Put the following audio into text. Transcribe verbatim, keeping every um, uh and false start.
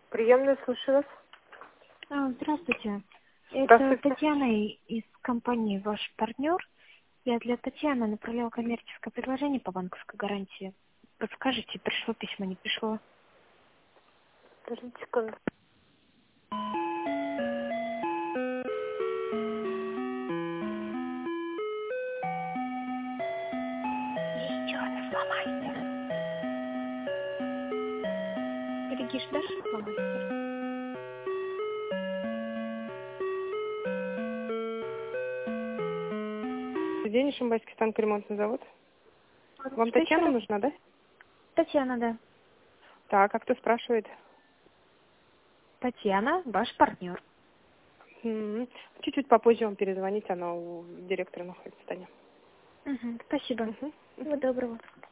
Приемная, слушаю вас. А, Здравствуйте. Это Здравствуйте. Татьяна из компании «Ваш партнер». Я для Татьяны направляла коммерческое предложение по банковской гарантии. Подскажите, пришло письмо, не пришло? Подождите секунду. Еще раз фломастер. Берегишь, дашь фломастер? День Шимбайский станкоремонтный завод. Вам Что еще Татьяна раз? нужна, да? Татьяна, да. Так, а кто спрашивает? Татьяна, ваш партнер. М, Чуть-чуть попозже вам перезвонить, она у директора находится, Таня. Угу, спасибо. Мгм. Всего доброго.